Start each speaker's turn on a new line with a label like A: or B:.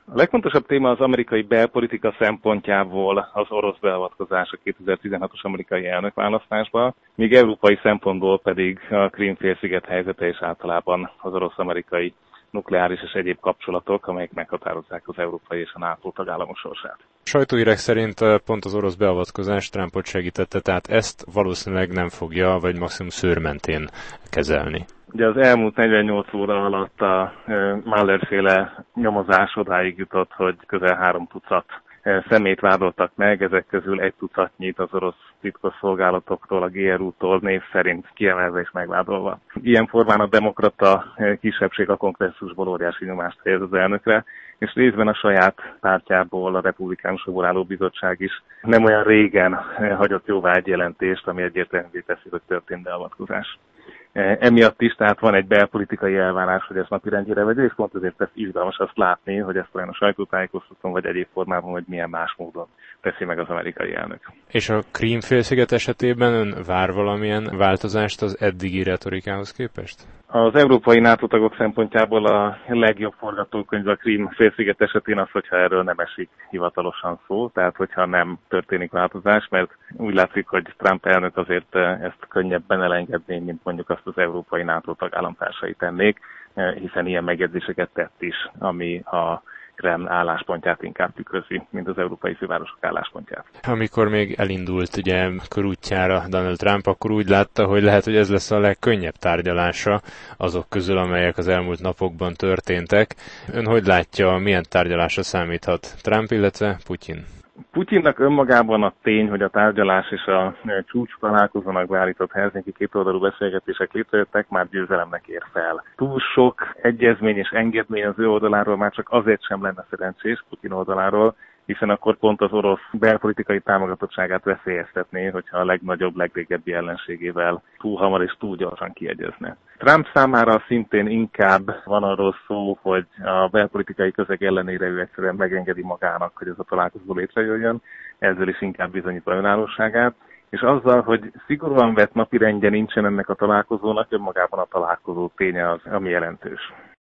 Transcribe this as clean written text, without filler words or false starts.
A: A legfontosabb téma az amerikai belpolitika szempontjából az orosz beavatkozás a 2016-os amerikai elnökválasztásba, míg európai szempontból pedig a Krím-félsziget helyzete és általában az orosz-amerikai nukleáris és egyéb kapcsolatok, amelyek meghatározzák az európai és a NATO tagállamok sorsát.
B: Sajtóhírek szerint pont az orosz beavatkozás Trumpot segítette, tehát ezt valószínűleg nem fogja, vagy maximum szőrmentén kezelni.
A: Ugye az elmúlt 48 óra alatt a Mueller-féle nyomozás odáig jutott, hogy közel 3 tucat személyt vádoltak meg, ezek közül 1 tucatnyit az orosz titkosszolgálatoktól, a GRU-tól név szerint kiemelve és megvádolva. Ilyen formán a demokrata kisebbség a kongresszusból óriási nyomást helyez az elnökre, és részben a saját pártjából a republikánusokból álló bizottság is nem olyan régen hagyott jóvá egy jelentést, ami egyértelművé teszi, hogy történt beavatkozás. Emiatt is, tehát van egy belpolitikai elvárás, hogy ezt napirendjére vegye, és pont ezért tesz izgalmas azt látni, hogy ezt olyan a sajtótájékoztatón vagy egyéb formában, hogy milyen más módon teszi meg az amerikai elnök.
B: És a Krím-félsziget esetében ön vár valamilyen változást az eddigi retorikához képest?
A: Az európai NATO tagok szempontjából a legjobb forgatókönyv a Krím-félsziget esetén az, hogyha erről nem esik hivatalosan szó, tehát hogyha nem történik változás, mert úgy látszik, hogy Trump elnök azért ezt könnyebben elengedné, mint mondjuk azt az európai NATO tagállamtársai tennék, hiszen ilyen megjegyzéseket tett is, ami a Kreml álláspontját inkább tükrözi, mint az európai fővárosok álláspontját.
B: Amikor még elindult ugye körútjára Donald Trump, akkor úgy látta, hogy lehet, hogy ez lesz a legkönnyebb tárgyalása azok közül, amelyek az elmúlt napokban történtek. Ön hogy látja, milyen tárgyalásra számíthat Trump, illetve Putyin?
A: Putyinnak önmagában a tény, hogy a tárgyalás és a csúcs találkozónak beállított helsinki kétoldalú beszélgetések létrejöttek, már győzelemnek ér fel. Túl sok egyezmény és engedmény az ő oldaláról már csak azért sem lenne szerencsés Putyin oldaláról, hiszen akkor pont az orosz belpolitikai támogatottságát veszélyeztetné, hogyha a legnagyobb, legrégebbi ellenségével túl hamar és túl gyorsan kiegyezne. Trump számára szintén inkább van arról szó, hogy a belpolitikai közeg ellenére ő egyszerűen megengedi magának, hogy ez a találkozó létrejöjjön, ezzel is inkább bizonyítva önállóságát, és azzal, hogy szigorúan vett napirendje nincsen ennek a találkozónak, önmagában a találkozó ténye az, ami jelentős.